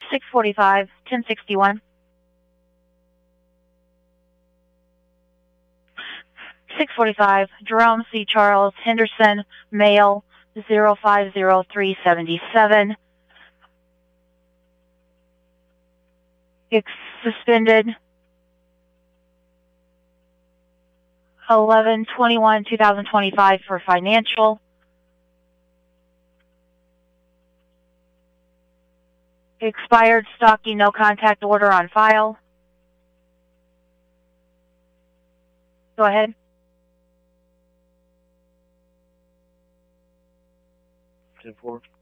645, 1061. 645, Jerome C. Charles Henderson, male, 050377. Suspended 11/21/2025 for financial. Expired stocking, no contact order on file. Go ahead. Ten four.